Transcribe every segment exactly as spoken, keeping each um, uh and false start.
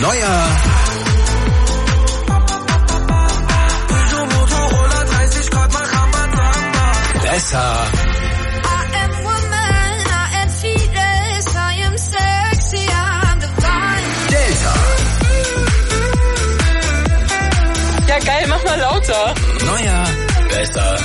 neuer besser geil, mach mal lauter. Neuer, besser,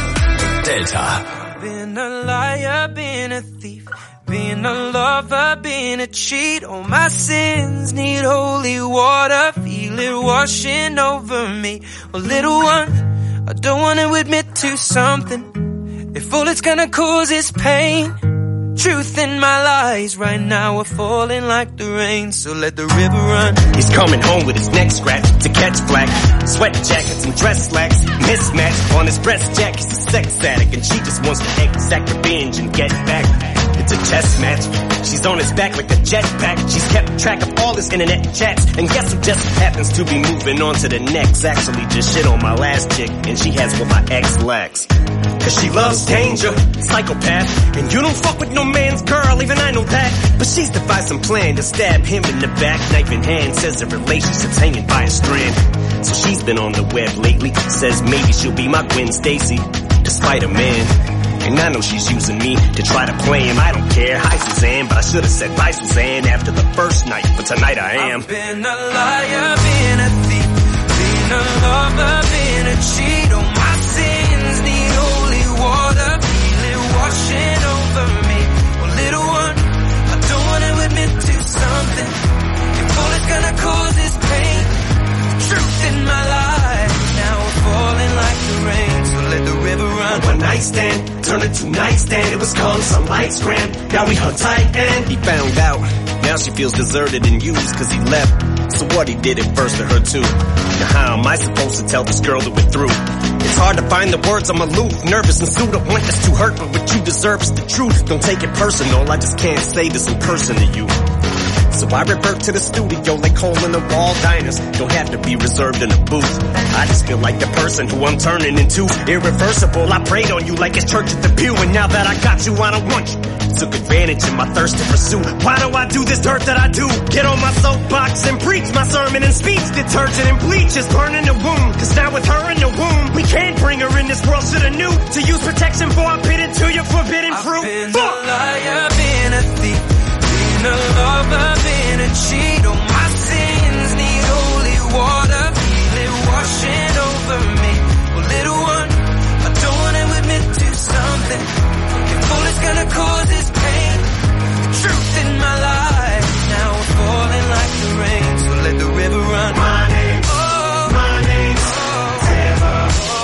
Delta. Been a liar, been a thief, been a lover, been a cheat. All my sins need holy water, feel it washing over me. Well, little one, I don't want to admit to something. If all it's gonna cause is pain, truth in my lies right now are falling like the rain, so let the river run. He's coming home with his neck scratched to catch flack. Sweat jackets and dress slacks, mismatched on his breast jack. He's a sex addict and she just wants to exact revenge and get back. It's a chess match. She's on his back like a jetpack. She's kept track of all his internet chats. And guess who just happens to be moving on to the next? Actually just shit on my last chick and she has what my ex lacks. Cause she loves danger, psychopath. And you don't fuck with no man's girl, even I know that. But she's devised some plan to stab him in the back, knife in hand. Says the relationship's hanging by a strand. So she's been on the web lately. Says maybe she'll be my Gwen Stacy, despite a man. And I know she's using me to try to play him. I don't care. Hi, Suzanne, but I should have said bye, Suzanne, after the first night. But tonight I am. I've been a liar, been a thief, been a lover, been a cheat. Oh, my sins need holy water, feel it washing over me. Well, little one, I don't want to admit to something. If all it's gonna cause is pain, truth in my life now we're falling like the rain, so let the river run. One night stand, turn it to nightstand. It was called some lights grand. Now we hung tight and he found out. Now she feels deserted and used cause he left. So what, he did it first to her too. Now how am I supposed to tell this girl that we're through? It's hard to find the words, I'm aloof, nervous and sued. I want this to hurt, but what you deserve is the truth. Don't take it personal, I just can't say this in person to you. So I revert to the studio like hole in the wall diners. Don't have to be reserved in a booth. I just feel like the person who I'm turning into. Irreversible, I prayed on you like it's church at the pew. And now that I got you, I don't want you. Took advantage of my thirst to pursue. Why do I do this dirt that I do? Get on my soapbox and preach my sermon and speech. Detergent and bleach is burning the wound. Cause now with her in the womb, we can't bring her in this world. Shoulda knew to use protection for I bit into your forbidden fruit. I've been a liar, been a thief, been a lover, been a cheat. Oh, my sins need holy water, feel it washing over me. Well, little one, I don't want to admit to something. If all it's gonna cause is pain, truth in my life now we're falling like the rain, so let the river run. My name, oh, my name, oh, river,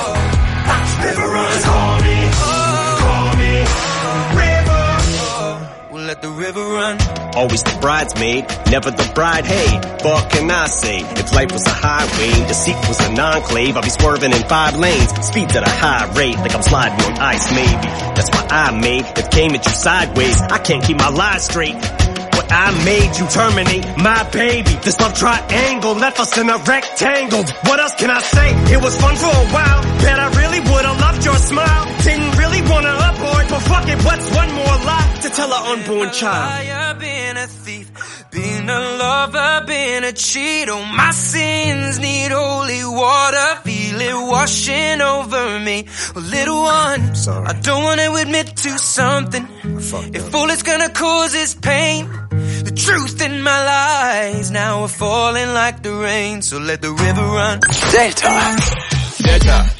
oh, river runs. Call me, oh, call me, oh, river, oh, we'll let the river run. Always the bridesmaid, never the bride. Hey, what can I say? If life was a highway, deceit was an enclave, I'd be swerving in five lanes, speeds at a high rate, like I'm sliding on ice maybe. That's why I made it, came at you sideways. I can't keep my lies straight. What I made you terminate my baby. This love triangle left us in a rectangle. What else can I say? It was fun for a while. Bet I really would've loved your smile. Didn't really wanna abort, but fuck it, what's one more lie to tell an unborn child? Been a thief, been a lover, been a cheat. Oh, my sins need holy water, feel it washing over me. Oh, little one, sorry. I don't want to admit to something. If all it's gonna cause is pain, the truth in my lies now are falling like the rain, so let the river run. Delta. Delta.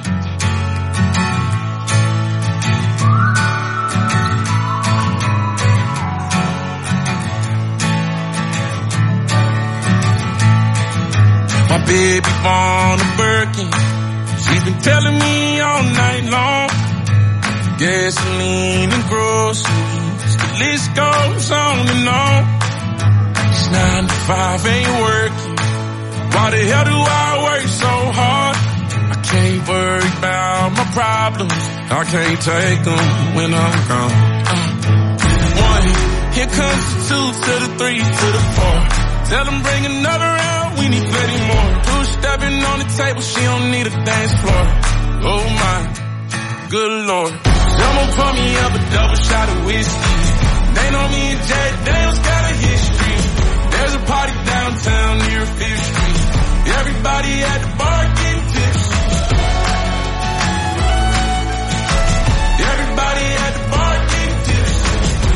My baby born a Birkin. She's been telling me all night long. Gasoline and groceries, the list goes on and on. This nine to five ain't working. Why the hell do I work so hard? I can't worry about my problems. I can't take them when I'm gone. Uh, one, here comes the two to the three to the four. Tell them bring another round, we need plenty more. Two stepping on the table, she don't need a dance floor. Oh my, good lord. Someone pour me up a double shot of whiskey. They know me and Jack Daniels got a history. There's a party downtown near Fifth Street. Everybody at the bar getting tipsy. Everybody at the bar getting tipsy.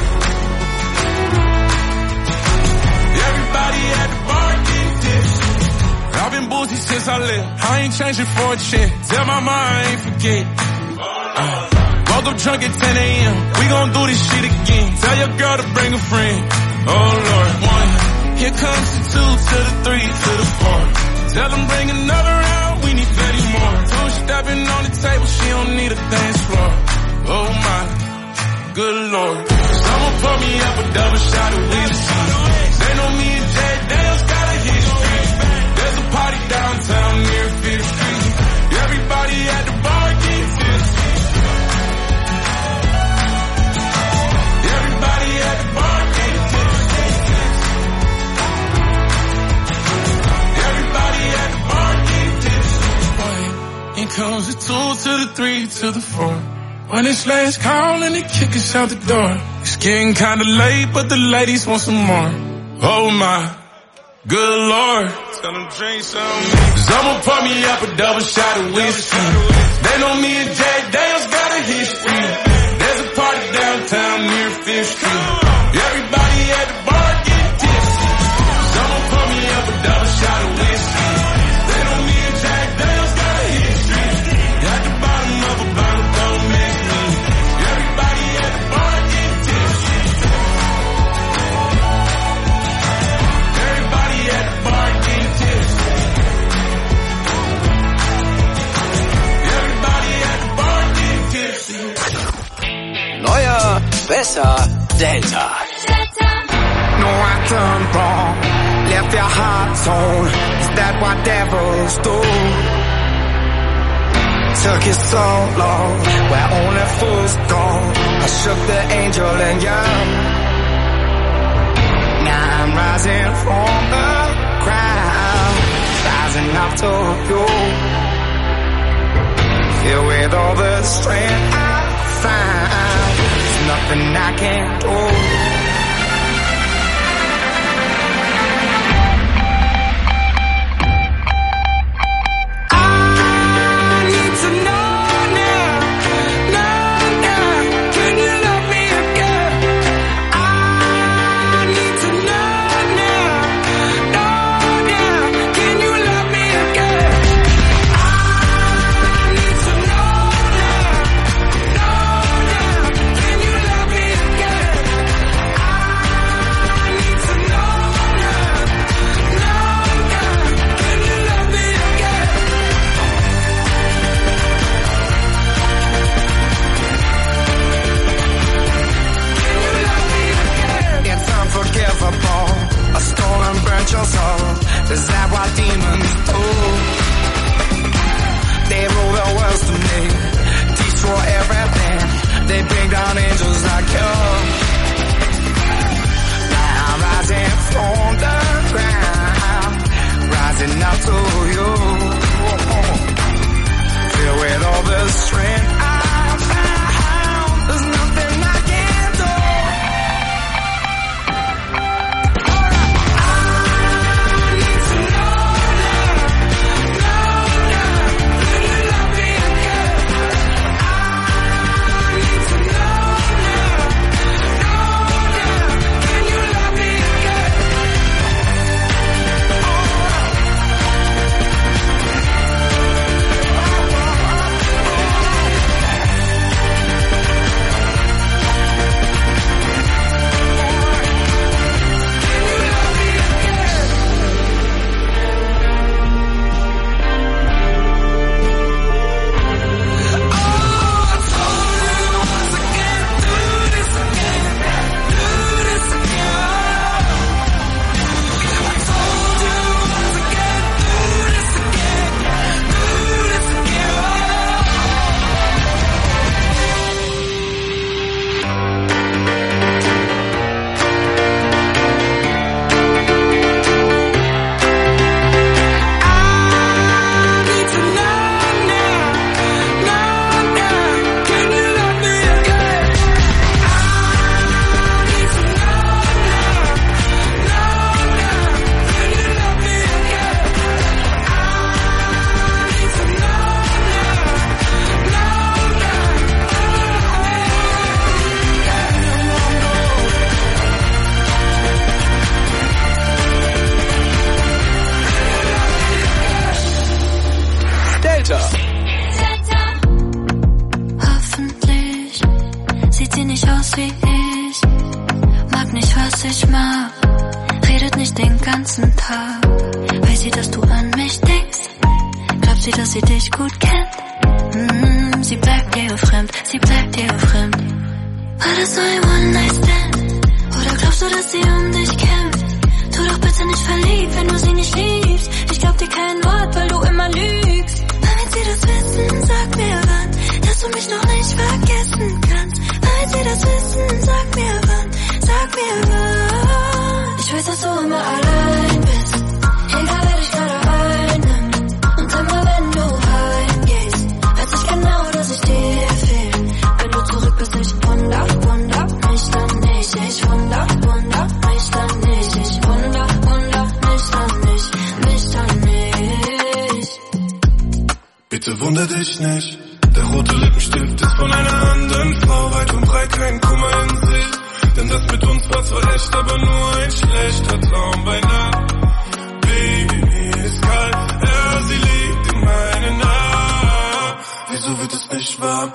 Everybody at the bar getting tipsy. I've been boozy since I left. I ain't changing for a check. Tell my mom I ain't forget. Uh, woke up drunk at ten a.m. We gon' do this shit again. Tell your girl to bring a friend. Oh Lord, one. Here comes the two to the three to the four. Tell them bring another round. We need thirty more. Two stepping on the table. She don't need a dance floor. Oh my, good Lord. Someone pour me up a double shot of whiskey. They know me and Jay Daniels got a history. There's a party downtown near Fifth Street. Everybody at the bar getting tipsy. Everybody at the bar getting tipsy. Everybody at the bar getting tipsy. Here comes the two to the three to the four. When it's last call and they kick us out the door. It's getting kinda late, but the ladies want some more. Oh my, good Lord. Tell them drink some. Someone pour me up a double shot of whiskey. They know me and Jay Daniels got a history. There's a party downtown near Fifth Street. Everybody at the bar getting tipsy. Someone pour me up a double shot of whiskey. They know me and Jay Daniels got a history. At the bottom of a bottle, don't mix me. Everybody at the bar getting tipsy. Everybody at the bar getting tipsy. Everybody at the bar getting tipsy. Neuer, besser, Delta. No, I done wrong. Left your heart torn. Is that what devils do? Took you so long, where only fools go. I shook the angel and young. Now I'm rising from the ground, rising up to you. Filled with all the strength I find, there's nothing I can't do. Is that what demons do? They rule the world to me, destroy everything. They bring down angels like you. Now I'm rising from the ground, rising up to you. Filled with all the strength I found, there's nothing I can't do. Delta. Hoffentlich sieht sie nicht aus wie ich, mag nicht, was ich mag, redet nicht den ganzen Tag. Weiß sie, dass du an mich denkst? Glaubt sie, dass sie dich gut kennt? Mm, sie bleibt dir fremd, sie bleibt dir fremd. War das so ein One-Night-Stand? Oder glaubst du, dass sie um dich kämpft? Tu doch bitte nicht verliebt, wenn du sie nicht liebst. Ich glaub dir kein Wort, weil du immer lügst. Damit sie das wissen, sag mir wann, dass du mich noch nicht vergessen kannst. Damit sie das wissen, sag mir wann, sag mir wann. Ich weiß, dass du immer allein bist, egal wer dich gerade einnimmt. Und immer wenn du heimgehst, weiß ich genau, dass ich dir fehl. Wenn du zurück bist, ich wunder, wunder mich dann nicht. Ich wunder, wunder mich dann nicht. Ich wunder, wunder mich dann nicht, mich dann nicht. Bitte wunder dich nicht, der rote Lippenstift ist von einer anderen Frau. Weit und breit kein Kummer in sich, denn das mit uns war zwar echt, aber nur ein schlechter Traum bei Nacht. Baby, mir ist kalt, ja, sie liegt in meinen Armen. Wieso wird es nicht warm?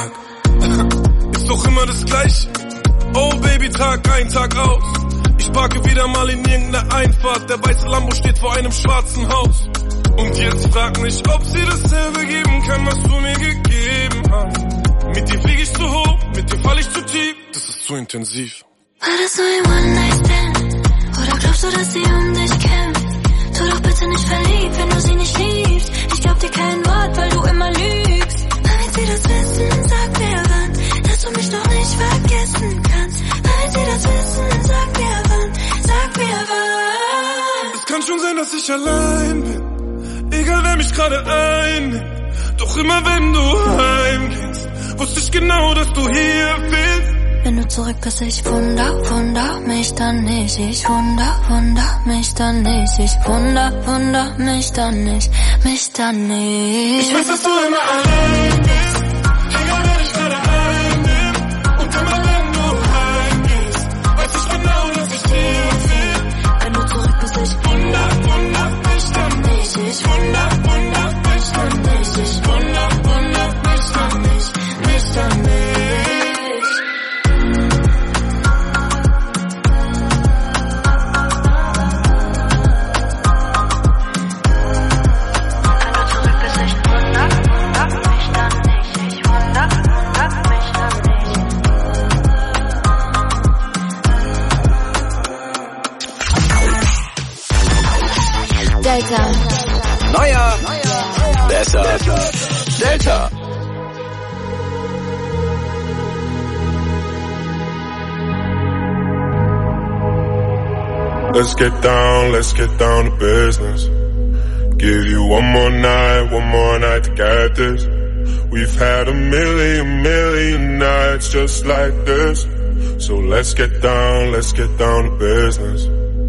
Fuck. Ist doch immer das Gleiche. Oh Baby, Tag ein, Tag aus. Ich parke wieder mal in irgendeiner Einfahrt. Der weiße Lambo steht vor einem schwarzen Haus. Und jetzt frag mich, ob sie dasselbe geben kann, was du mir gegeben hast. Mit dir flieg ich zu hoch, mit dir fall ich zu tief. Das ist zu intensiv. War das so ein One-Night-Stand? Oder glaubst du, dass sie um dich kämpft? Tu doch bitte nicht verliebt, wenn du sie nicht liebst. Ich glaub dir kein Wort, weil du immer lügst. Damit sie das wissen, sag mir wann, dass du mich noch nicht vergessen kannst. Damit sie das wissen, sag mir wann, sag mir wann. Es kann schon sein, dass ich allein bin, egal wer mich gerade einnimmt. Doch immer wenn du heimgehst, wusste ich genau, dass du hier bist. Wenn du zurück bist, ich wunder, wunder mich dann nicht. Ich wunder, wunder mich dann nicht. Ich wunder, wunder mich dann nicht, mich dann nicht. Ich weiß, dass du immer allein bist, egal wer dich gerade einnimmt. Und immer wenn du heimgehst, weiß ich genau, dass ich hier bin. Wenn du zurück bist, ich wunder, wunder mich dann nicht. Ich wunder, wunder mich dann nicht. Ich wunder, wunder mich dann nicht, mich dann nicht. Delta. Neuer, besser, Delta. Let's get down, let's get down to business. Give you one more night, one more night to get this. We've had a million, million nights just like this. So let's get down, let's get down to business.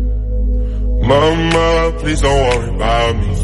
Mama, please don't worry about me.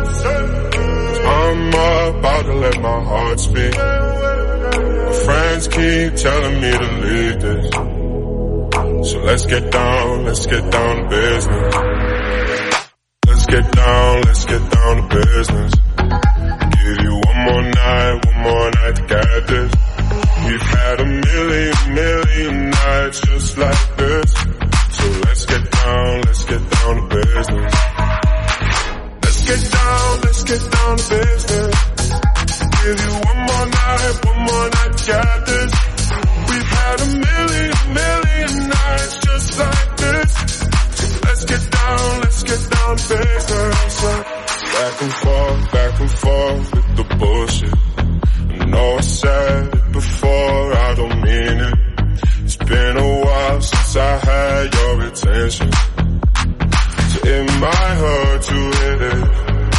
I'm about to let my heart speak. My friends keep telling me to leave this. So let's get down, let's get down to business. Let's get down, let's get down to business. Give you one more night, one more night to get this. We've had a million, million nights just like this. So let's get down, let's get down to business. Let's get down, let's get down to business. Give you one more night, one more night to get this. We've had a million, million nights just like this. So let's get down, let's get down to business. Back and forth, back and forth with the bullshit. I know I said it before, I don't mean it. It's been a while since I had your attention. So it might hurt to hit it.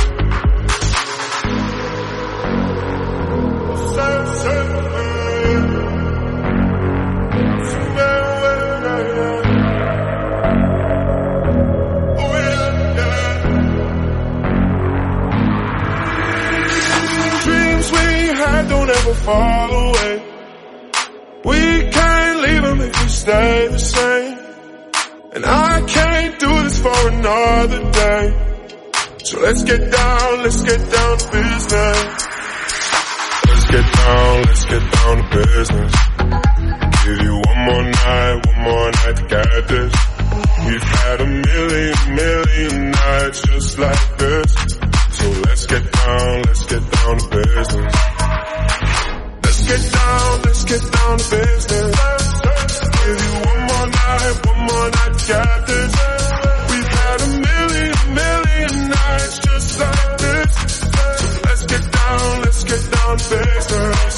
Dreams we had don't ever fall away. We can't leave them if we stay the same. And I can't do this for another day. So let's get down, let's get down to business. Let's get down, let's get down to business. Give you one more night, one more night to get this. We've had a million, million nights just like this. So let's get down, let's get down to business. Let's get down, let's get down to business. Give you one more night, one more night to get this. We've had a million, million nights just like this. So let's get down, let's get down to business.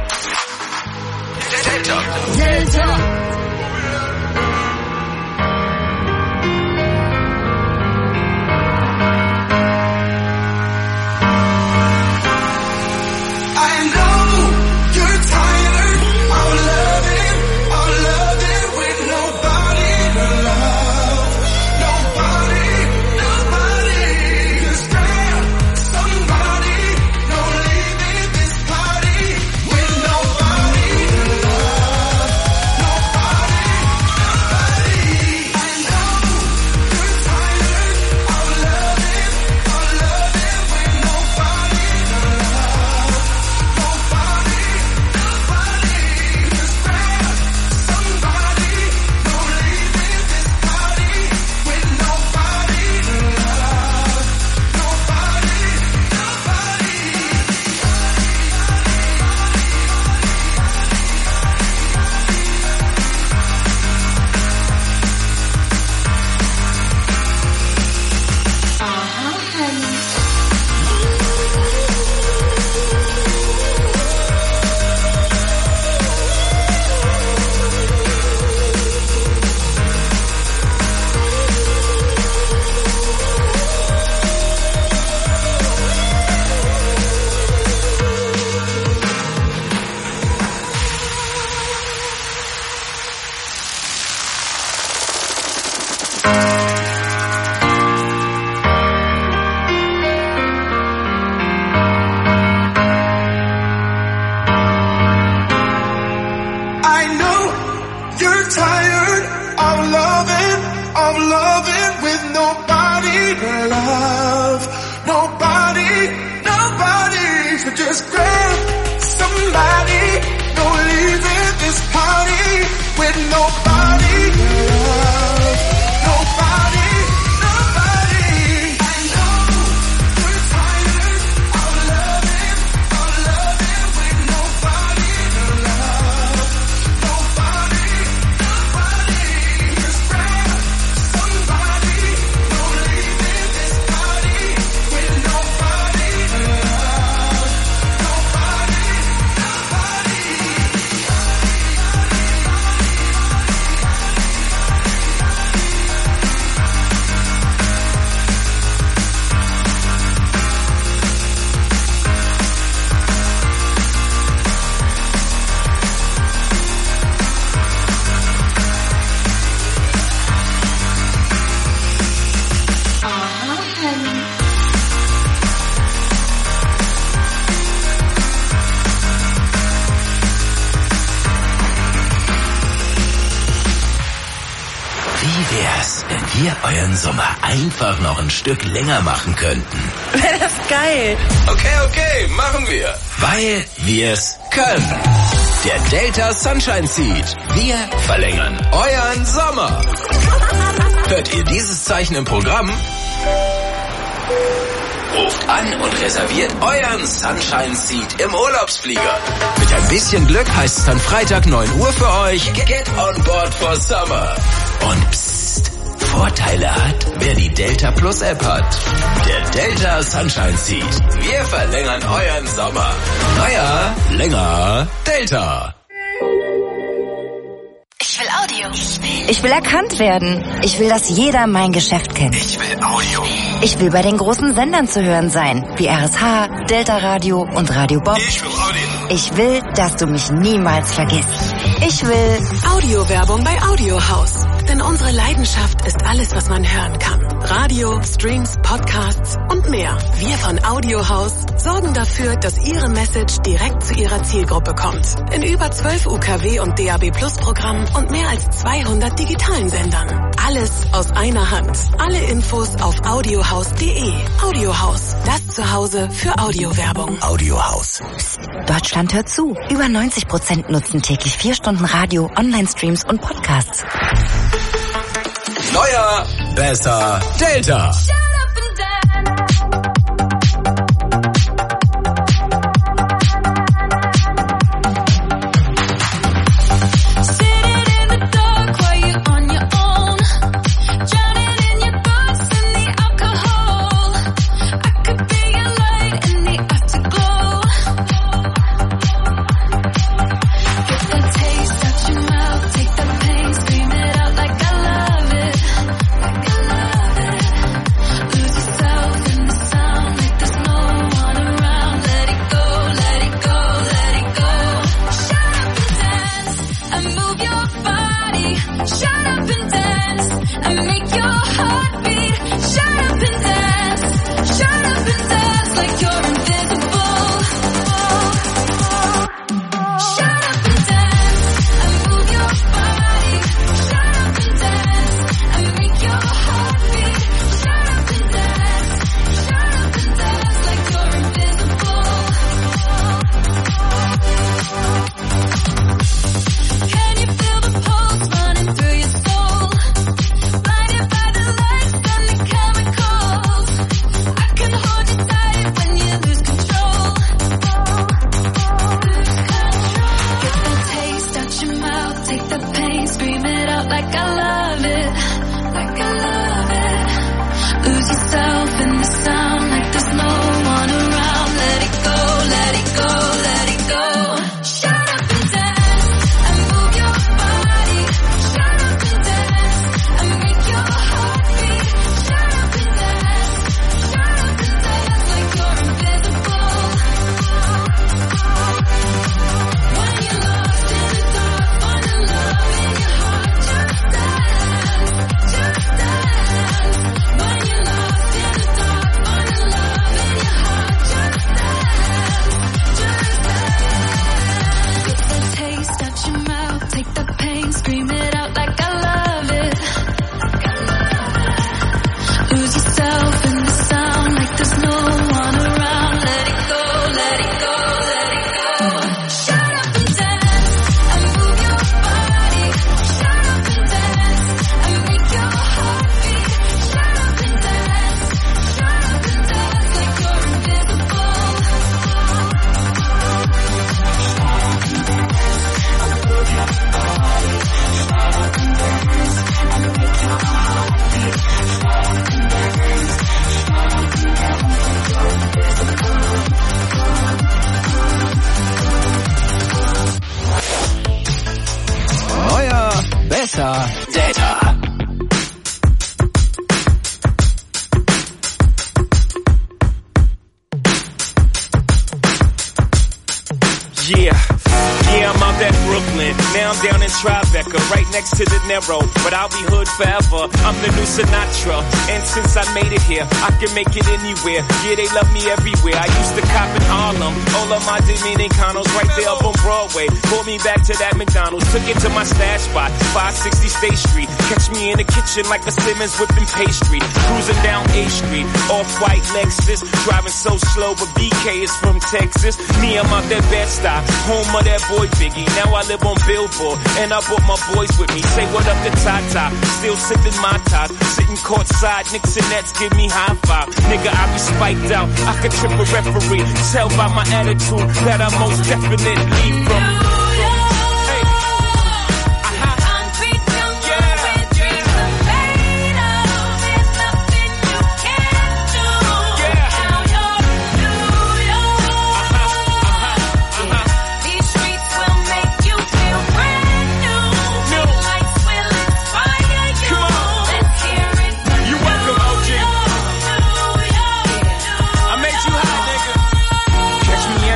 Delta. Delta. Euren Sommer einfach noch ein Stück länger machen könnten. Wäre das geil. Okay, okay, machen wir. Weil wir's können. Der Delta Sunshine Seed. Wir verlängern euren Sommer. Hört ihr dieses Zeichen im Programm? Ruft an und reserviert euren Sunshine Seed im Urlaubsflieger. Mit ein bisschen Glück heißt es dann Freitag neun Uhr für euch. Get on board for summer. Und psst, Vorteile hat, wer die Delta Plus App hat. Der Delta Sunshine Seed. Wir verlängern euren Sommer. Naja, länger Delta. Ich will Audio. Ich will. Ich will erkannt werden. Ich will, dass jeder mein Geschäft kennt. Ich will Audio. Ich will bei den großen Sendern zu hören sein, wie R S H, Delta Radio und Radio Bob. Ich will Audio. Ich will, dass du mich niemals vergisst. Ich will Audiowerbung bei Audiohaus. Denn unsere Leidenschaft ist alles, was man hören kann. Radio, Streams, Podcasts und mehr. Wir von Audiohaus sorgen dafür, dass Ihre Message direkt zu Ihrer Zielgruppe kommt. In über zwölf U K W und D A B Plus Programmen und mehr als zweihundert digitalen Sendern. Alles aus einer Hand. Alle Infos auf audiohaus punkt de. Audiohaus, das Zuhause für Audiowerbung. Audiohaus. Psst, Deutschland hört zu. Über neunzig Prozent nutzen täglich vier Stunden Radio, Online-Streams und Podcasts. Neuer, besser, Delta. Data. Yeah, yeah, I'm out at Brooklyn. Now I'm down in Tribeca, right next to the Narrow. But I'll be hood forever. I'm the new Sinatra. And since I made it here, I can make it anywhere. Yeah, they love me everywhere. I used to cop in Harlem. All of my Dominicanos right there up on Broadway. Pulled me back to that McDonald's. Took it to my stash spot, five sixty State Street. Catch me in the kitchen like a Simmons whipping pastry. Cruising down A Street, off-white Lexus. Driving so slow, but B K is from Texas. Me, I'm out that Bed-Stuy, home of that boy Biggie. Now I live on Billboard, and I brought my boys with me. Say what up to Tata, still sipping my top. Sitting courtside, Knicks and Nets give me high five. Nigga, I be spiked out, I could trip a referee. Tell by my attitude that I most definitely from.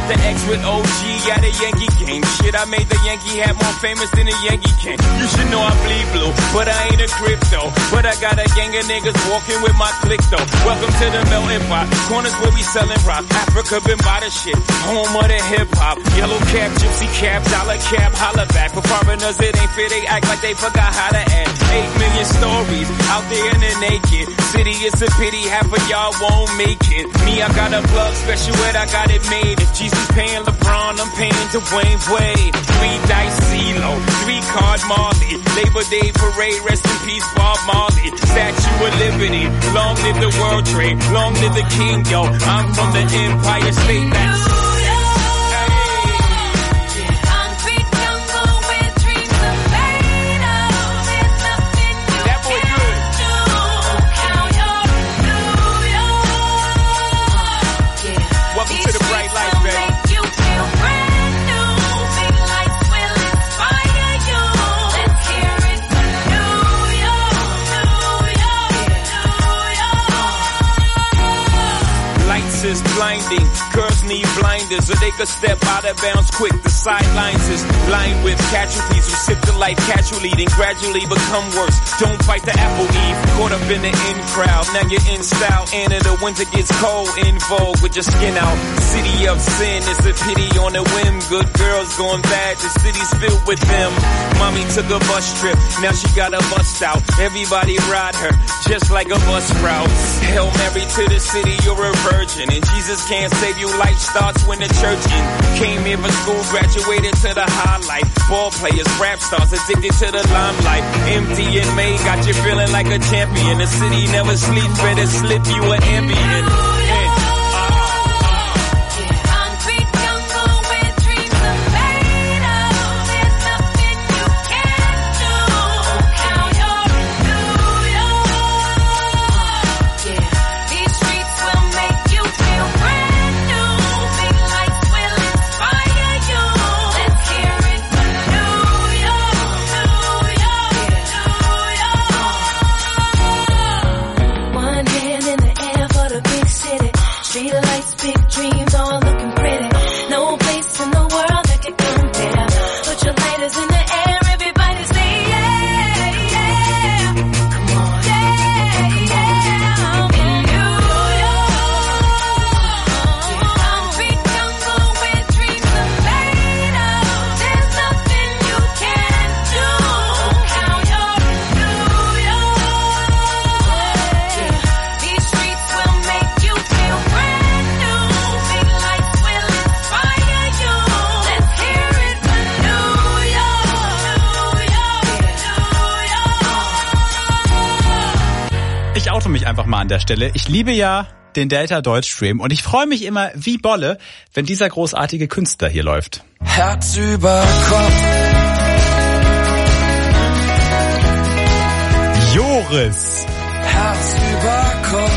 the X with O G at a Yankee game. Shit, I made the Yankee hat more famous than a Yankee can. You should know I bleed blue, but I ain't a crypto. But I got a gang of niggas walking with my click though. Welcome to the melting pot. Corners where we selling rock. Africa been by the shit. Home of the hip hop. Yellow cap, gypsy cap, dollar cap, holla back. For foreigners it ain't fair, they act like they forgot how to act. Eight million stories out there in the naked city. It's a pity half of y'all won't make it. Me, I got a plug special ed, I got it made. If Jesus paying LeBron, I'm paying Dwayne Wade. Three dice CeeLo, three card Marley. Labor Day parade, rest in peace Bob Marley. Statue of Liberty, long live the World Trade, long live the King, yo. I'm from the Empire State. That's is blinding. Girls need blinders so they could step out of bounds quick. The sidelines is lined with casualties who sip the life casually, then gradually become worse. Don't fight the apple eve. Caught up in the in crowd. Now you're in style. And in the winter gets cold. In vogue with your skin out. City of sin. It's a pity on a whim. Good girls going bad. The city's filled with them. Mommy took a bus trip. Now she got a bust out. Everybody ride her just like a bus route. Hail Mary to the city. You're a virgin. And Jesus can't save you. Life starts when the church in. Came here for school, graduated to the highlight. Ball players, rap stars, addicted to the limelight. Empty and May got you feeling like a champion. The city never sleeps, better slip you an ambient. Mich einfach mal an der Stelle. Ich liebe ja den Delta Deutschstream und ich freue mich immer wie Bolle, wenn dieser großartige Künstler hier läuft. Herz über Kopf. Joris. Herz über Kopf.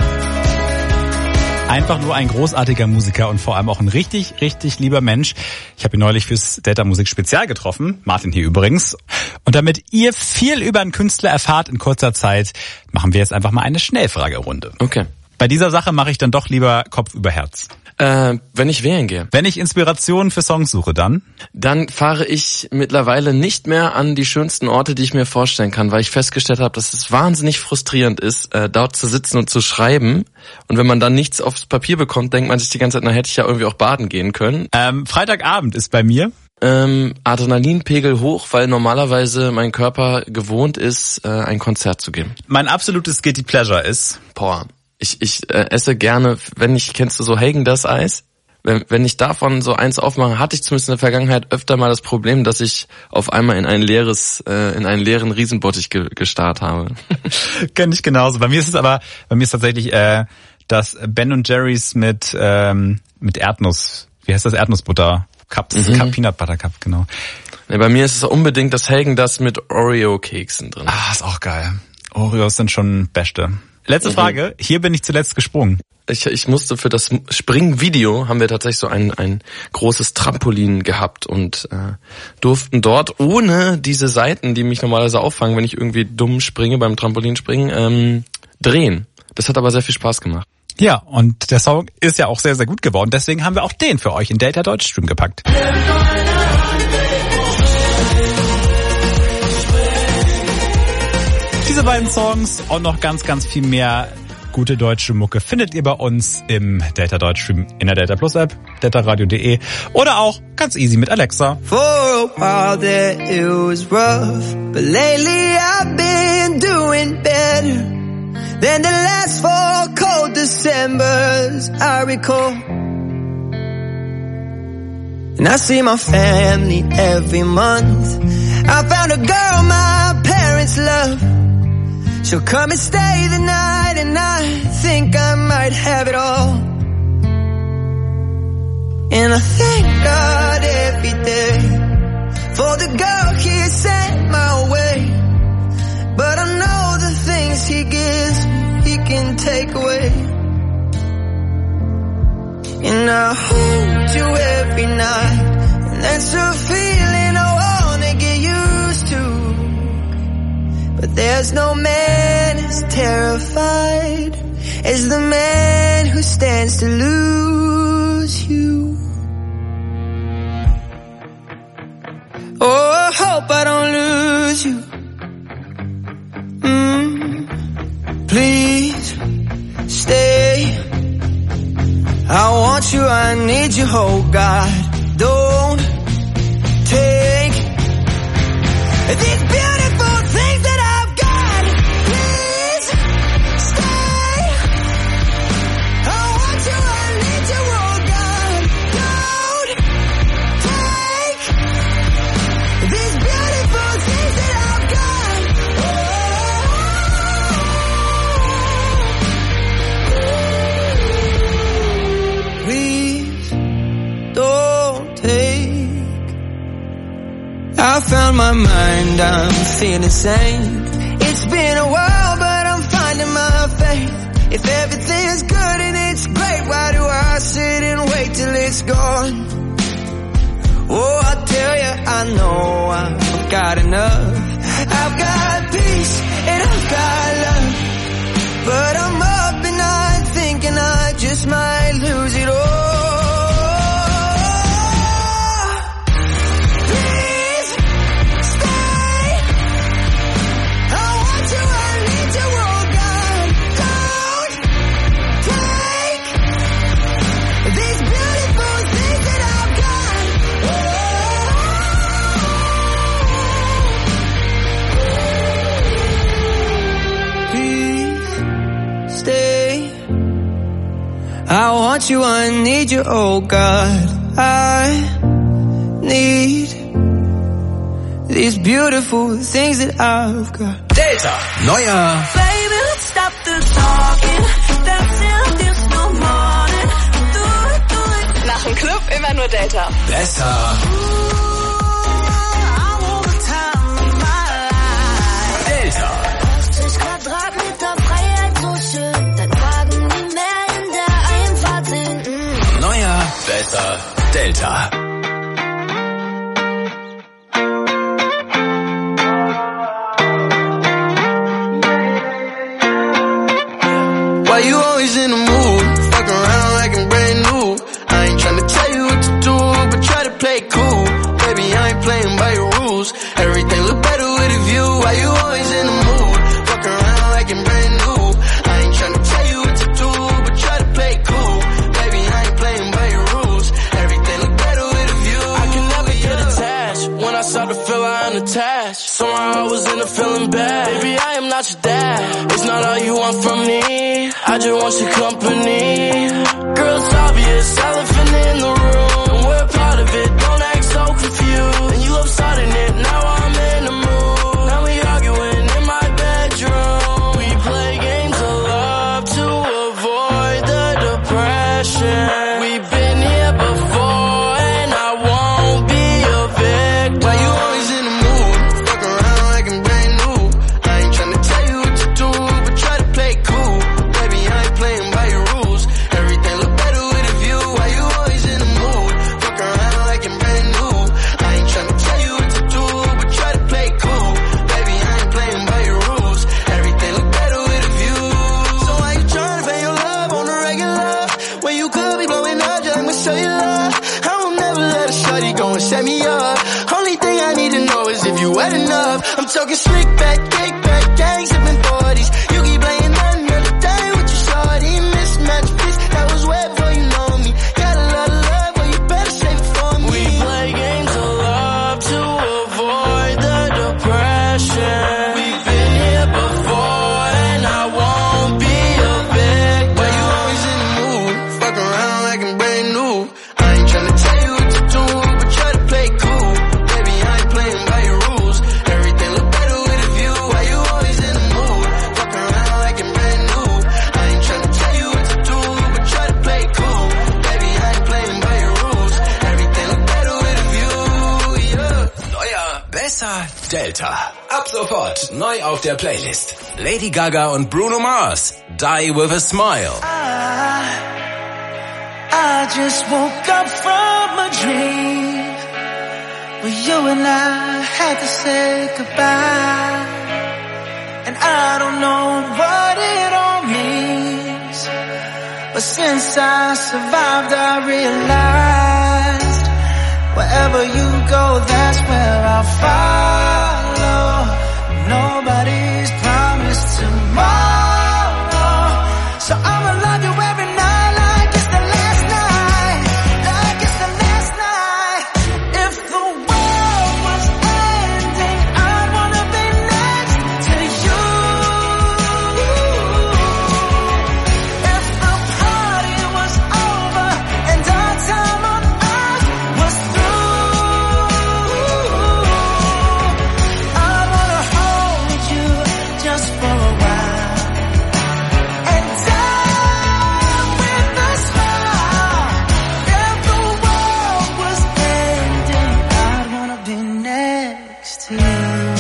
Einfach nur ein großartiger Musiker und vor allem auch ein richtig, richtig lieber Mensch. Ich habe ihn neulich fürs Delta Musik Spezial getroffen, Martin hier übrigens. Und damit ihr viel über einen Künstler erfahrt in kurzer Zeit, machen wir jetzt einfach mal eine Schnellfragerunde. Okay. Bei dieser Sache mache ich dann doch lieber Kopf über Herz. Äh, wenn ich wählen gehe. Wenn ich Inspirationen für Songs suche, dann? Dann fahre ich mittlerweile nicht mehr an die schönsten Orte, die ich mir vorstellen kann, weil ich festgestellt habe, dass es wahnsinnig frustrierend ist, äh, dort zu sitzen und zu schreiben. Und wenn man dann nichts aufs Papier bekommt, denkt man sich die ganze Zeit, na hätte ich ja irgendwie auch baden gehen können. Ähm, Freitagabend ist bei mir Ähm, Adrenalinpegel hoch, weil normalerweise mein Körper gewohnt ist, äh, ein Konzert zu geben. Mein absolutes Guilty Pleasure ist Boah. Ich, ich äh, esse gerne, wenn ich, kennst du so Häagen-Dazs-Eis? Wenn, wenn ich davon so eins aufmache, hatte ich zumindest in der Vergangenheit öfter mal das Problem, dass ich auf einmal in ein leeres, äh, in einen leeren Riesenbottich ge- gestarrt habe. Kenn ich genauso. Bei mir ist es aber, bei mir ist tatsächlich äh, das Ben und Jerry's mit ähm, mit Erdnuss. Wie heißt das? Erdnussbutter Cups, mhm. Cup, Peanut Butter Cup, genau. Nee, bei mir ist es unbedingt das Häagen-Dazs mit Oreo-Keksen drin. Ah, ist auch geil. Oreos sind schon beste. Letzte Frage. Hier bin ich zuletzt gesprungen. Ich, ich musste für das Springvideo, haben wir tatsächlich so ein, ein großes Trampolin gehabt und äh, durften dort ohne diese Seiten, die mich normalerweise auffangen, wenn ich irgendwie dumm springe beim Trampolinspringen, ähm, drehen. Das hat aber sehr viel Spaß gemacht. Ja, und der Song ist ja auch sehr, sehr gut geworden. Deswegen haben wir auch den für euch in Delta Deutschstream gepackt. Diese beiden Songs und noch ganz, ganz viel mehr gute deutsche Mucke findet ihr bei uns im Delta Deutschstream in der Delta Plus App, delta radio punkt de oder auch ganz easy mit Alexa. For a while there it was rough, but lately I've been doing better than the last four cold Decembers I recall. And I see my family every month. I found a girl my parents love. She'll come and stay the night, and I think I might have it all. And I thank God every day for the girl He sent my way. But I know the things He gives He can take away. And I hold you every night, and that's a feeling I wanna get used to. But there's no man as terrified as the man who stands to lose you. Oh, I hope I don't lose you. Mm, please stay. I want you, I need you, oh God. Don't take these beautiful things that I've got. Please stay. I want you, I need you, oh God. Don't take these beautiful things that I've got. Oh. Please don't take. I found my mind, I'm feeling sane. It's been a while, but I'm finding my faith. If everything's good and it's great, why do I sit and wait till it's gone? Oh, I tell you, I know I've got enough. I've got peace and I've got love. But I'm up and I'm thinking I just might lose it all. I want you, I need you, oh God. I need these beautiful things that I've got. Delta, neuer. Baby, let's stop the talking. That's it, there's no morning. Do it, do it. Nach dem Club immer nur Delta. Besser. Delta. achtzig Quadratmeter Freiheit, so schön. Dein Wagen, die mehr in der Einfahrt sind. Mm. Neuer, besser, Delta. Why you always in the mood? Fuck around like I'm brand new. I ain't tryna tell you what to do, but try to play cool. Baby, I ain't playing by your rules. Everything look better with a view. Why you always in the mood? Fuck around like I'm brand new. I ain't tryna tell you what to do, but try to play cool. Baby, I ain't playing by your rules. Everything look better with a view. I can never get attached. When I start to feel I'm unattached, somehow I was in a feeling bad. Baby, I am not your dad. It's not all you want from me. I just want your company. Girl, it's obvious, elephant in the room, and we're part of it. Don't act so confused. And you love starting it, now I'm in the mood. Now we arguing in my bedroom. We play games of love to avoid the depression. We've been here before, and I won't be a victim. Why you always in the mood? Fuck around like I'm brand new. I ain't tryna tell you what to do, but try to play cool. Baby, I ain't playing by your rules. Everything look better with a view. Why you never let a shorty go and set me up. Only thing I need to know is if you wet enough. I'm talking slick back, kick back, gang sipping forties. You keep playing another day with your shorty. Mismatch, bitch, that was way before you know me. Got a lot of love, but you better save it for me. We play games of love to avoid the depression. We've been here before and I won't be a victim. Why you always in the mood? Fuck around like I'm brand new. I ain't tryna tell you what to do, but try to play cool. Baby, I ain't playing by your rules. Everything look better with a view. Why you always in the mood? Fuck around like I'm brand new. I ain't tryna tell you what to do, but try to play cool. Baby, I ain't playing by your rules. Everything look better with a view, yeah. Neuer, besser, Delta. Ab sofort neu auf der Playlist. Lady Gaga und Bruno Mars, Die With a Smile. I, I just woke up from a dream where you and I had to say goodbye. And I don't know what it all means, but since I survived I realized wherever you go, that's where I'll follow. Nobody's promised tomorrow, so I'ma love you every night like it's the last night, like it's the last night. If the world was ending, I'd wanna be next to you. If the party was over and our time on earth was through, I'd wanna hold you just for a while and die with a smile. If the world was ending, I'd wanna be next to you.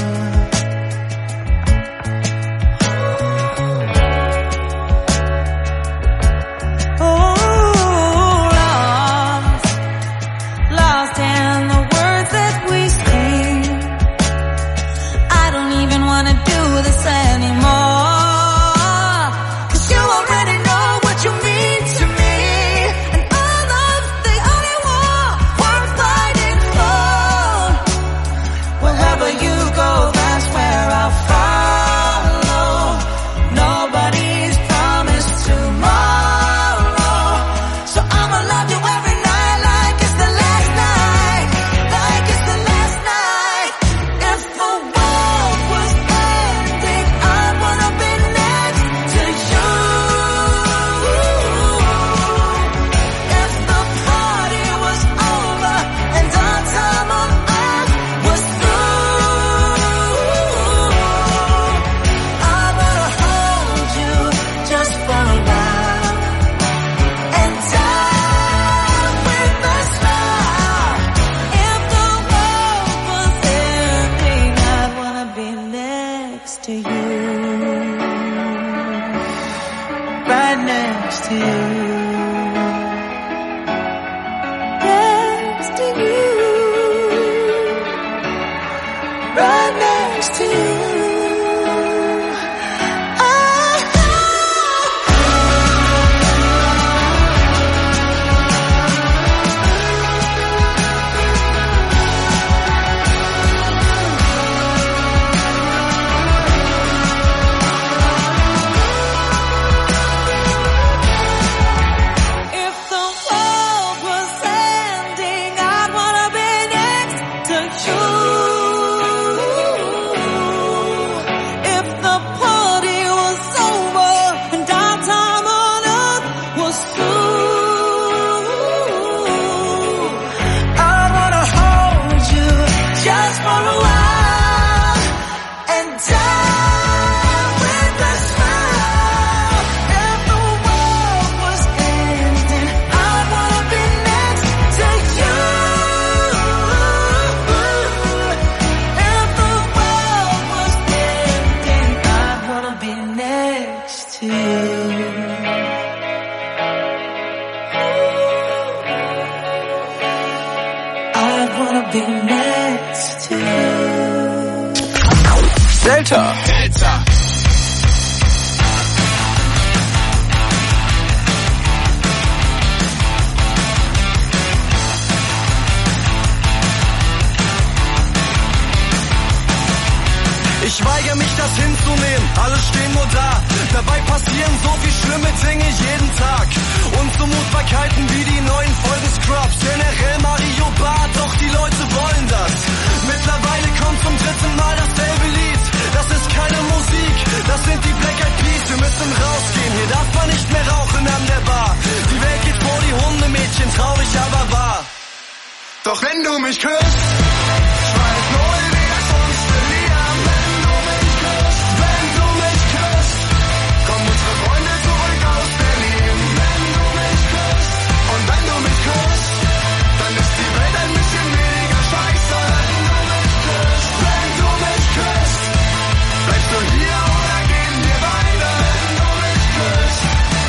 Oh, lost, lost in the words that we sing. I don't even wanna do this anymore, 'cause you already know what you mean to me, and all of the only war worth fighting for. Wherever you go, that's where I'll follow. Nobody's promised tomorrow, so I'ma love you every night like it's the last night, like it's the last night. If the world was ending, I'd wanna be next to you. If the party was over and our time on earth was through, I wanna hold you just for a while and die with a smile. If the world was ending, I'd wanna be next to you, right next to you, next to you, right next to you. If the world was ending, I'd wanna be next to you. If the party was over and our time on earth was through, I'd wanna hold you just for a while and die with a smile. If the world was ending, I'd wanna be next to you. If the world was ending, I'd wanna be next to you. I'd wanna be next to you. Delta. Delta. das hinzunehmen, alle stehen nur da. Dabei passieren so viel schlimme Dinge jeden Tag. Unzumutbarkeiten wie die neuen Folgen Scrubs, generell Mario Barth, doch die Leute wollen das. Mittlerweile kommt zum dritten Mal dasselbe Lied. Das ist keine Musik, das sind die Black Eyed Peas. Wir müssen rausgehen, hier darf man nicht mehr rauchen an der Bar. Die Welt geht vor die Hunde, Mädchen, traurig aber wahr. Doch wenn du mich küsst, schreib null wieder sonst verlieren. Wenn du mich küsst, wenn du mich küsst, kommen unsere Freunde zurück aus Berlin. Wenn du mich küsst, und wenn du mich küsst, dann ist die Welt ein bisschen weniger scheiße. Wenn du mich küsst, wenn du mich küsst, bleibst du hier oder gehen wir weiter? Wenn du mich küsst.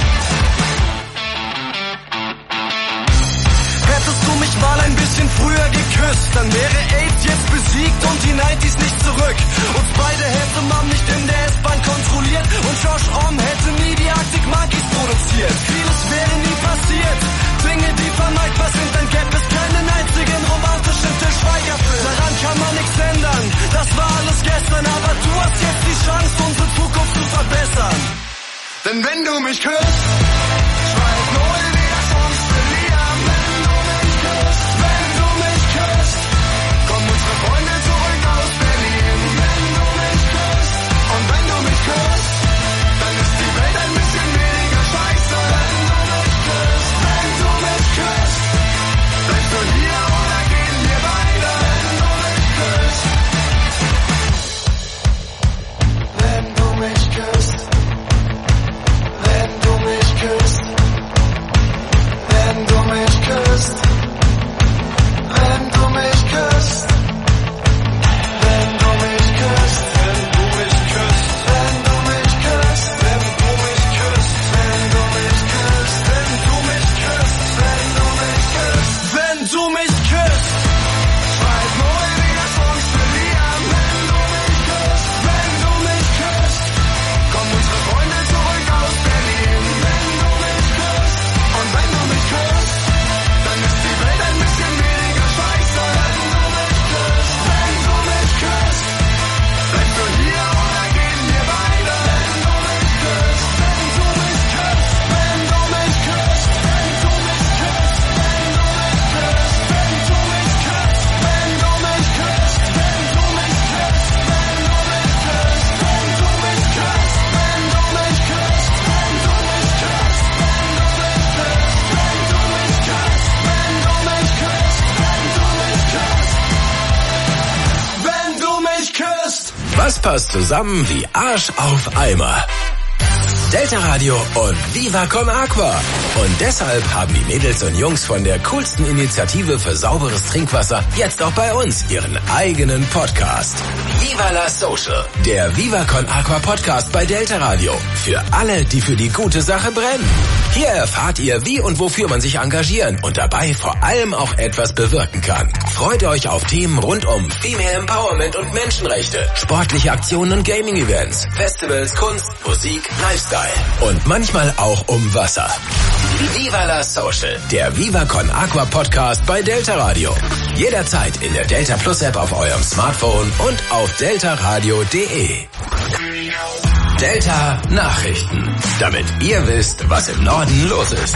Hättest du mich mal ein bisschen früher geküsst, dann wäre AIDS jetzt besiegt und die neunziger nicht zurück. Uns beide hätte man nicht in der S-Bahn kontrolliert und Josh Homme hätte nie die Arctic Monkeys produziert. Vieles wäre nie passiert, Dinge, die vermeidbar sind, dann gäbe es keinen einzigen romantischen Til Schweiger-Film. Daran kann man nichts ändern, das war alles gestern, aber du hast jetzt die Chance, unsere Zukunft zu verbessern. Denn wenn du mich küsst, schreib null wieder sonst verlieren. Wenn du mich küsst, wenn du mich küsst, kommen unsere Freunde zurück aus Berlin. Wenn du mich küsst, und wenn du mich küsst, dann ist die Welt ein bisschen weniger scheiße. Wenn du mich küsst, wenn du mich küsst, bleibst du hier oder gehen wir weiter? Wenn du mich küsst, wenn du mich küsst, wenn du mich küsst, wenn du mich küsst, wenn du mich küsst, wenn du mich küsst, wenn du mich küsst, wenn du mich küsst, wenn du mich küsst, wenn du mich küsst, wenn du mich küsst, wenn du mich küsst, wenn du mich küsst, schreib null wieder sonst verlieren. Wenn du mich küsst, wenn du mich küsst, kommen unsere Freunde zurück aus Berlin. Wenn du mich küsst, und wenn du mich küsst, dann ist die Welt ein bisschen weniger scheiße. Wenn du mich küsst, wenn du mich küsst, bleibst du hier oder gehen wir weiter? Wenn du mich küsst, wenn du mich küsst, wenn du mich küsst, wenn du mich küsst, wenn du mich küsst, wenn du mich küsst, wenn du mich küsst, wenn du mich küsst, wenn du mich küsst, wenn du mich küsst, wenn du mich küsst, wenn du mich küsst, wenn du mich küsst, wenn du mich küsst, wenn du mich küsst, wenn du mich küsst. Was passt zusammen wie Arsch auf Eimer? Delta Radio und Viva Con Aqua. Und deshalb haben die Mädels und Jungs von der coolsten Initiative für sauberes Trinkwasser jetzt auch bei uns ihren eigenen Podcast. Viva la Social, der Viva Con Aqua Podcast bei Delta Radio. Für alle, die für die gute Sache brennen. Hier erfahrt ihr, wie und wofür man sich engagieren und dabei vor allem auch etwas bewirken kann. Freut euch auf Themen rund um Female Empowerment und Menschenrechte, sportliche Aktionen und Gaming-Events, Festivals, Kunst, Musik, Lifestyle und manchmal auch um Wasser. Viva la Social, der Viva Con Aqua Podcast bei Delta Radio. Jederzeit in der Delta Plus App auf eurem Smartphone und auf deltaradio punkt de. Delta Nachrichten, damit ihr wisst, was im Norden los ist.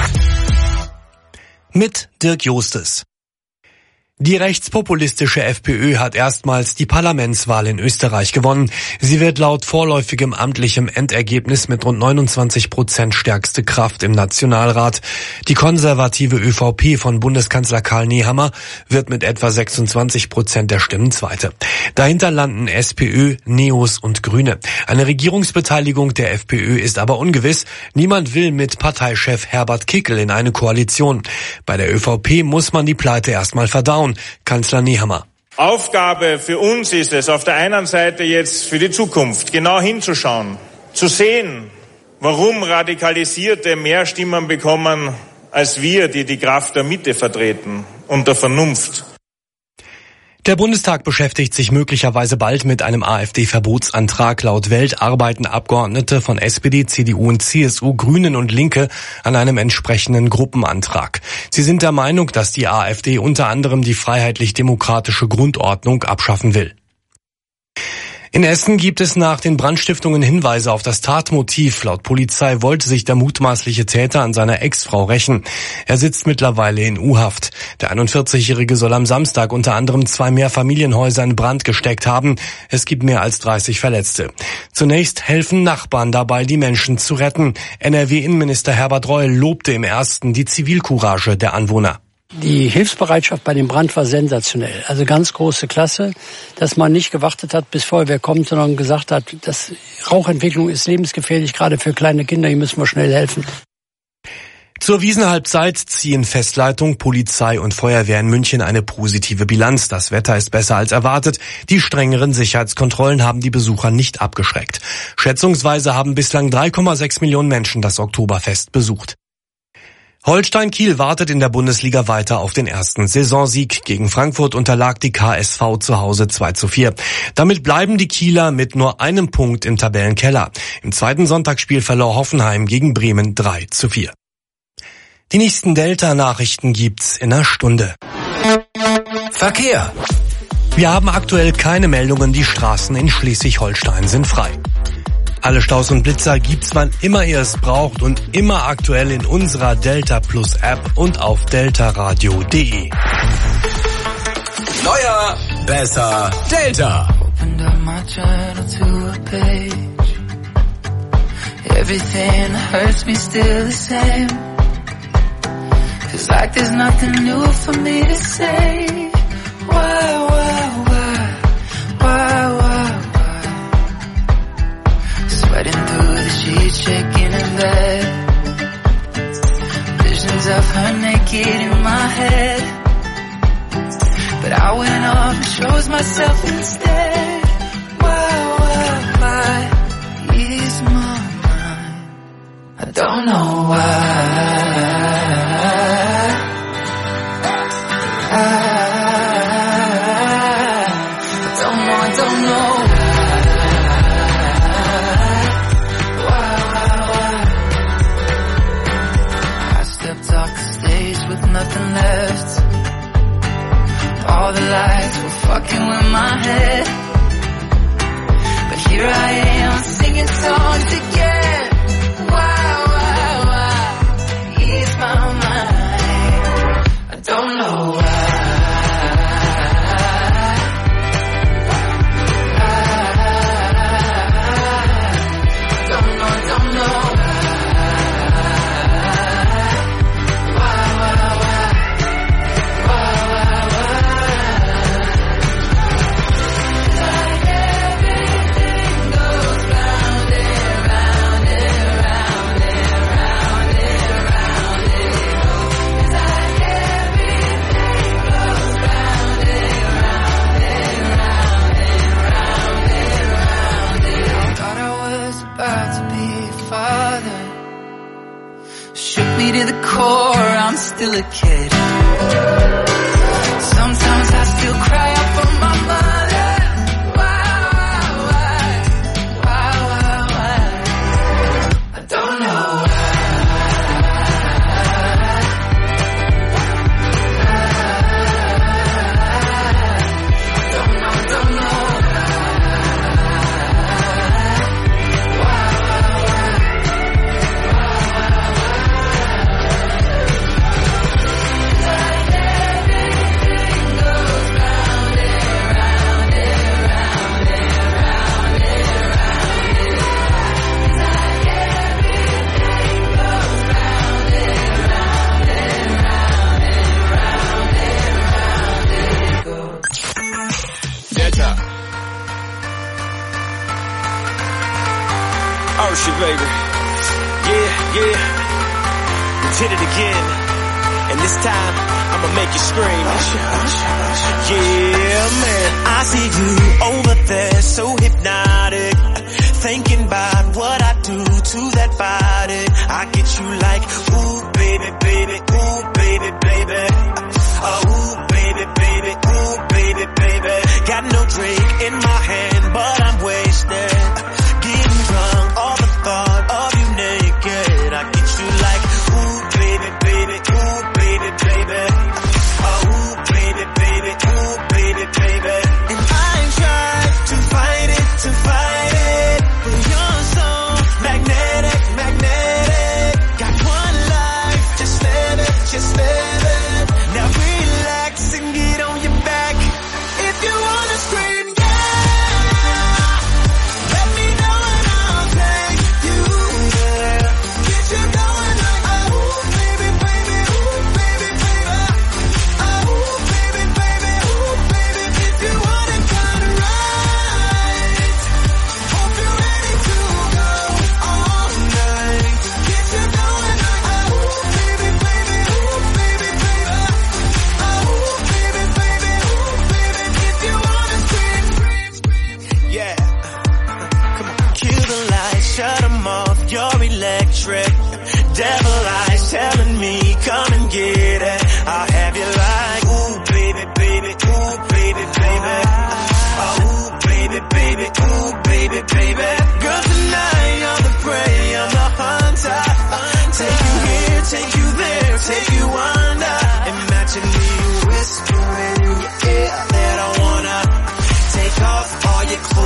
Mit Dirk Justes. Die rechtspopulistische FPÖ hat erstmals die Parlamentswahl in Österreich gewonnen. Sie wird laut vorläufigem amtlichem Endergebnis mit rund neunundzwanzig Prozent stärkste Kraft im Nationalrat. Die konservative ÖVP von Bundeskanzler Karl Nehammer wird mit etwa sechsundzwanzig Prozent der Stimmen Zweite. Dahinter landen SPÖ, Neos und Grüne. Eine Regierungsbeteiligung der FPÖ ist aber ungewiss. Niemand will mit Parteichef Herbert Kickl in eine Koalition. Bei der ÖVP muss man die Pleite erstmal verdauen. Kanzler Nehammer. Aufgabe für uns ist es, auf der einen Seite jetzt für die Zukunft genau hinzuschauen, zu sehen, warum Radikalisierte mehr Stimmen bekommen als wir, die die Kraft der Mitte vertreten und der Vernunft. Der Bundestag beschäftigt sich möglicherweise bald mit einem AfD-Verbotsantrag. Laut Welt arbeiten Abgeordnete von S P D, C D U und C S U, Grünen und Linke an einem entsprechenden Gruppenantrag. Sie sind der Meinung, dass die AfD unter anderem die freiheitlich-demokratische Grundordnung abschaffen will. In Essen gibt es nach den Brandstiftungen Hinweise auf das Tatmotiv. Laut Polizei wollte sich der mutmaßliche Täter an seiner Ex-Frau rächen. Er sitzt mittlerweile in U-Haft. Der einundvierzigjährige soll am Samstag unter anderem zwei Mehrfamilienhäuser in Brand gesteckt haben. Es gibt mehr als dreißig Verletzte. Zunächst helfen Nachbarn dabei, die Menschen zu retten. N R W-Innenminister Herbert Reul lobte im ersten die Zivilcourage der Anwohner. Die Hilfsbereitschaft bei dem Brand war sensationell. Also ganz große Klasse, dass man nicht gewartet hat, bis Feuerwehr kommt, sondern gesagt hat, das Rauchentwicklung ist lebensgefährlich, gerade für kleine Kinder, hier müssen wir schnell helfen. Zur Wiesenhalbzeit ziehen Festleitung, Polizei und Feuerwehr in München eine positive Bilanz. Das Wetter ist besser als erwartet. Die strengeren Sicherheitskontrollen haben die Besucher nicht abgeschreckt. Schätzungsweise haben bislang drei Komma sechs Millionen Menschen das Oktoberfest besucht. Holstein Kiel wartet in der Bundesliga weiter auf den ersten Saisonsieg. Gegen Frankfurt unterlag die K S V zu Hause zwei zu vier. Damit bleiben die Kieler mit nur einem Punkt im Tabellenkeller. Im zweiten Sonntagsspiel verlor Hoffenheim gegen Bremen drei zu vier. Die nächsten Delta-Nachrichten gibt's in einer Stunde. Verkehr. Wir haben aktuell keine Meldungen, die Straßen in Schleswig-Holstein sind frei. Alle Staus und Blitzer gibt's, wann immer ihr es braucht und immer aktuell in unserer Delta Plus App und auf deltaradio punkt de. Neuer, besser, Delta. Opened up my journal to a page. Everything hurts me still the same. Feels like there's nothing new for me to say. Why, why, why, why, why? Sweating through the sheets, shaking in bed. Visions of her naked in my head. But I went off and chose myself instead. Why, why, why ease my mind? I don't know why. I, I don't know, I don't know. Nothing left. All the lights were fucking with my head. But here I am singing songs again. Why, why, why ease my mind? I don't know why. I don't know, I don't know. To the core, I'm still a kid. Sometimes I still cry out for my mother. Why, why, why, why, why, why? I don't know why. I don't know, I don't know. Ocean, baby. Yeah, yeah. We did it again. And this time, I'ma make you scream. Yeah, man. I see you over there, so hypnotic. Thinking about what I do to that body. I get you like, ooh, baby, baby, ooh, baby, baby. Oh, ooh, baby, baby, ooh, baby, baby. Got no drink in my hand, but I'm wasted. Getting drunk, all the thought of you naked. I get you like, ooh, baby, baby, ooh, baby, baby. Oh, ooh, baby, baby, ooh, baby, baby. And I ain't tried to fight it, to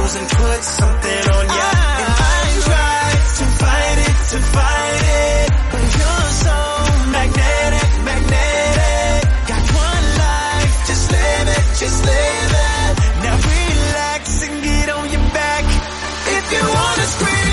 toes and put something on ya. And I tried to fight it, to fight it, but you're so magnetic, magnetic. Got one life, just live it, just live it. Now relax and get on your back. If you wanna scream,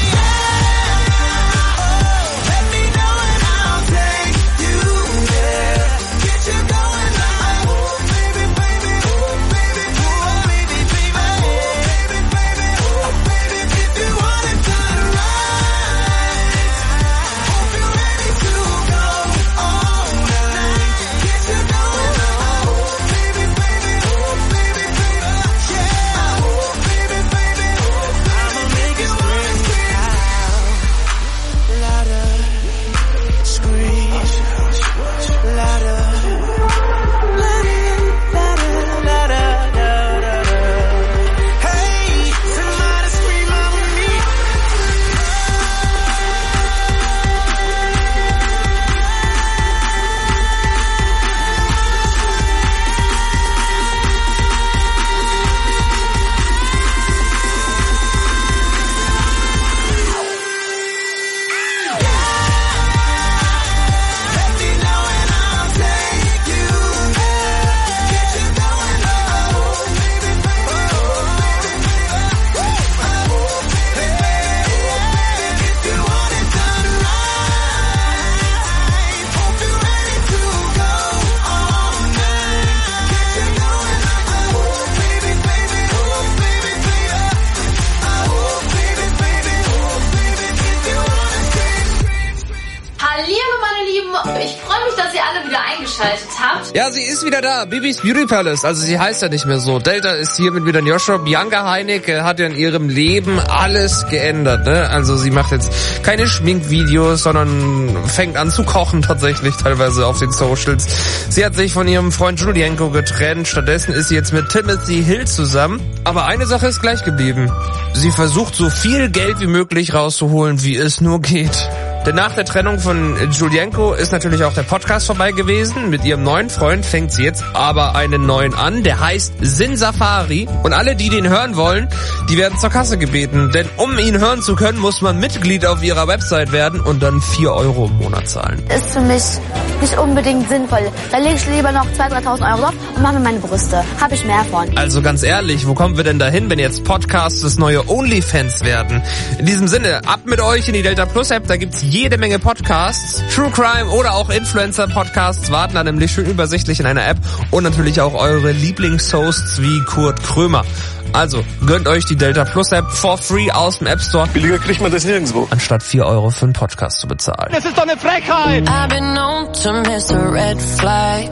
Ja, sie ist wieder da, Bibis Beauty Palace, also sie heißt ja nicht mehr so. Delta ist hier mit wieder Joshua. Bianca Heinecke hat ja in ihrem Leben alles geändert, ne? Also sie macht jetzt keine Schminkvideos, sondern fängt an zu kochen tatsächlich teilweise auf den Socials. Sie hat sich von ihrem Freund Julienko getrennt, stattdessen ist sie jetzt mit Timothy Hill zusammen. Aber eine Sache ist gleich geblieben. Sie versucht so viel Geld wie möglich rauszuholen, wie es nur geht. Denn nach der Trennung von Julienko ist natürlich auch der Podcast vorbei gewesen. Mit ihrem neuen Freund fängt sie jetzt aber einen neuen an, der heißt Sin Safari. Und alle, die den hören wollen, die werden zur Kasse gebeten. Denn um ihn hören zu können, muss man Mitglied auf ihrer Website werden und dann vier Euro im Monat zahlen. Ist für mich nicht unbedingt sinnvoll. Da lege ich lieber noch zweitausend, dreitausend Euro drauf und mache mir meine Brüste. Habe ich mehr von. Also ganz ehrlich, wo kommen wir denn dahin, wenn jetzt Podcasts das neue OnlyFans werden? In diesem Sinne, ab mit euch in die Delta Plus App, da gibt's jede Menge Podcasts. True Crime oder auch Influencer-Podcasts warten da nämlich schön übersichtlich in einer App und natürlich auch eure Lieblingshosts wie Kurt Krömer. Also, gönnt euch die Delta Plus App for free aus dem App Store. Billiger kriegt man das nirgendwo. Anstatt vier Euro für einen Podcast zu bezahlen. Das ist doch eine Frechheit! I've been known to miss a red flag.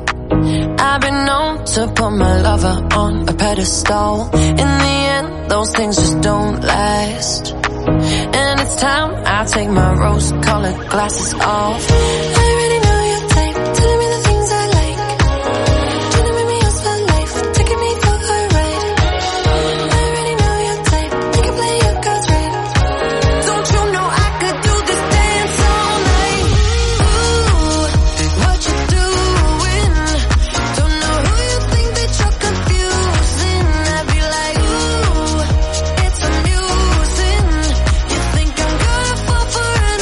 I've been known to put my lover on a pedestal. In the end, those things just don't last. And it's time I take my rose-colored glasses off. I already know your type, telling me the things I like. Trying to make me yours for life, taking me for a ride. I already know your type, you can play your cards right. Don't you know I could do this dance all night? Ooh, what you doing? Don't know who you think that you're confusing. I'd be like, ooh, it's amusing. You think I'm gonna fall for an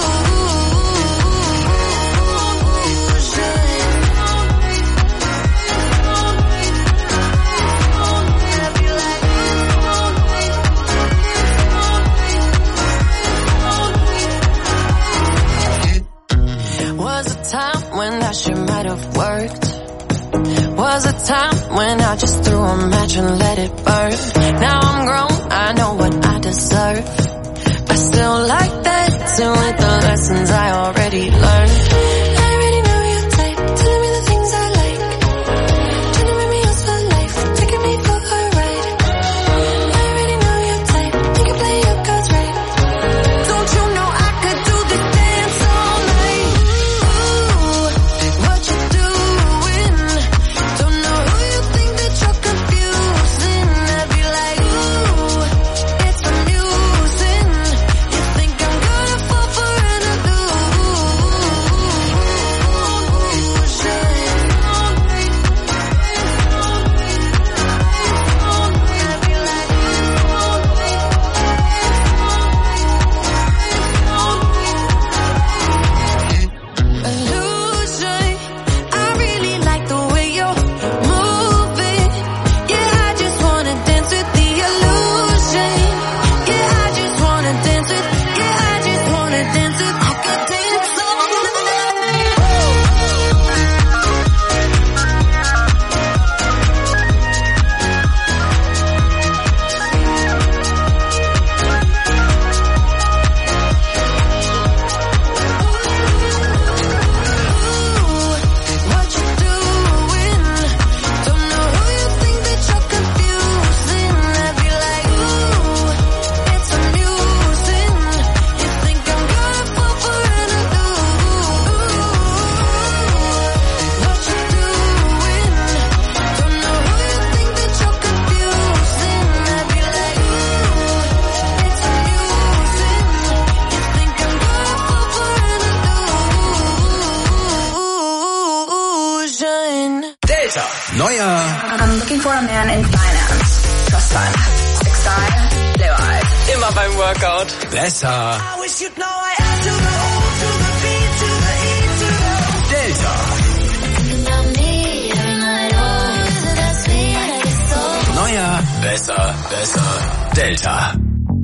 illusion? Was a time when that shit might have worked. Was a time when I just threw a match and let it burn. Now I'm grown, I know what I deserve. I still like that, too, with the lessons I already learned. I already know your type, telling me the things I like. Trying to make me yours for life, taking me for a ride. I already know your type, you can play your cards right. Don't you know I could do this dance all night? Ooh, what you doing? Don't know who you think that you're confusing. I'd be like, ooh, it's amusing. You think I'm gonna fall for an illusion? Neuer I'm looking for a man in finance. Trust fund. Six style. Blue eyes. Immer beim Workout. Besser. I wish you'd know I am to the O, to the B, to the E, to the Delta. Neuer, besser, besser. Delta.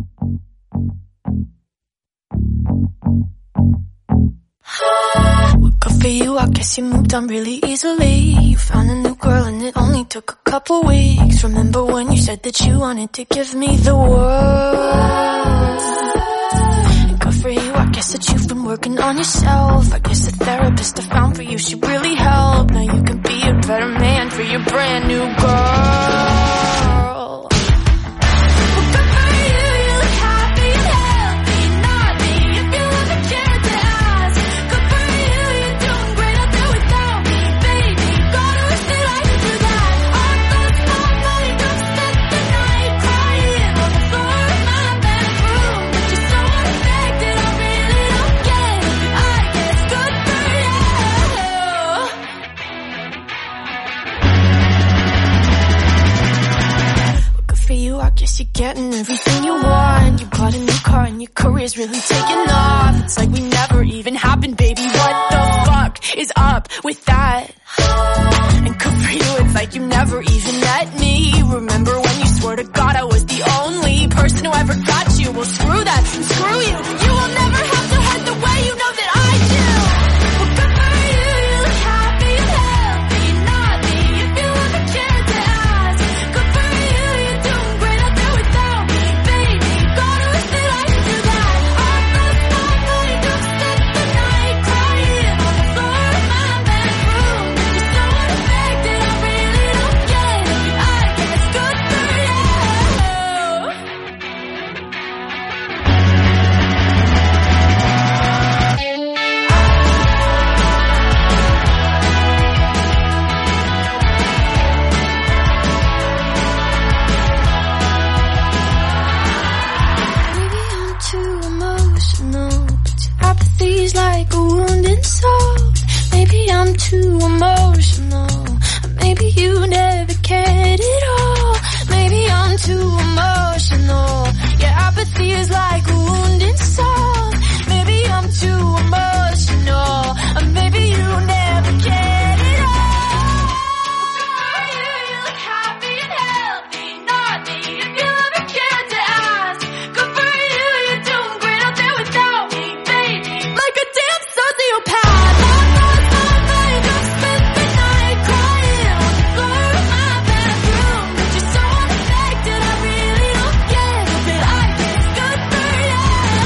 Good for you, I guess you moved on really easily. You found a new girl and it only took a couple weeks. Remember when you said that you wanted to give me the world? And good for you, I guess that you've been working on yourself. I guess the therapist I found for you should really help. Now you can be a better man for your brand new girl. You're getting everything you want. You bought a new car and your career's really taking off. It's like we never even happened, baby. What the fuck is up with that? And good for you, it's like you never even met me. Remember when you swore to God I was the only person who ever got you? Well, screw that, screw you. You will never have to hurt the way you know that I do. Well, good for you, you look happy and healthy. Not me, if you ever cared to ask. Good for you, you're doing great out there without me, baby. God, I wish that I could do that. All those nights when you don't spend the night crying on the floor of my bedroom. You're so unaffected, I really don't get it. I guess good for you. Maybe I'm too emotional, but your apathy's like a wounded soul. Maybe I'm too emotional, or maybe you never cared at all. Maybe I'm too emotional, your apathy is like a wounded soul. Maybe I'm too emotional, or maybe you never cared at all. You look happy and healthy, not me, if you ever cared to ask. Good for you, you're doing great out there without me, baby. Like a damn sociopath. All those nights when you don't spend the night crying on the floor of my bedroom. But you're so unaffected, I really don't get it. But I guess good for you.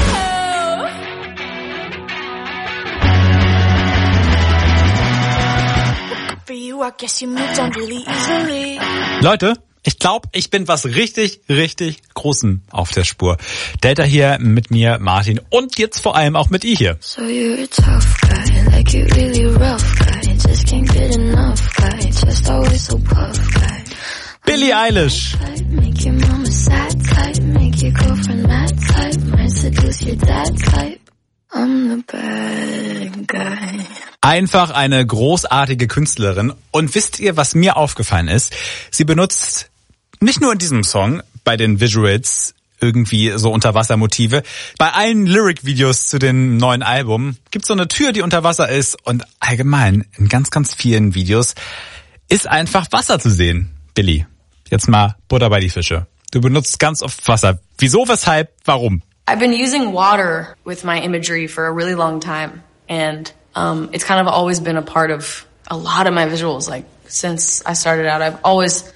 Good for you, I guess you moved on really easily. Leute, ich glaube, ich bin was richtig, richtig Großem auf der Spur. Delta hier mit mir, Martin, und jetzt vor allem auch mit ihr hier. So you're a tough guy, like you really rough guy. Just can't get enough guy, just always so puff guy. Billie Eilish. Make your mama sad type, make your girlfriend mad type. Might seduce your dad type. I'm the bad guy. Einfach eine großartige Künstlerin. Und wisst ihr, was mir aufgefallen ist? Sie benutzt nicht nur in diesem Song, bei den Visuals, irgendwie so Unterwassermotive. Bei allen Lyric-Videos zu dem neuen Album gibt's so eine Tür, die unter Wasser ist. Und allgemein in ganz, ganz vielen Videos ist einfach Wasser zu sehen. Billie, jetzt mal Butter bei die Fische. Du benutzt ganz oft Wasser. Wieso, weshalb, warum? I've been using water with my imagery for a really long time. And um, it's kind of always been a part of a lot of my visuals. Like, since I started out, I've always